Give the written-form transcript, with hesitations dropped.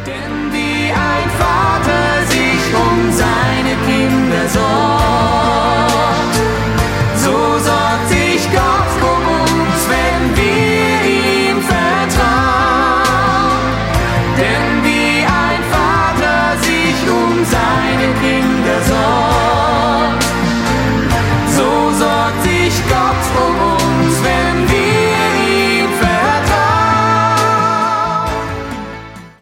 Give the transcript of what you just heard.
Denn wie ein Vater sich um seine Kinder sorgt,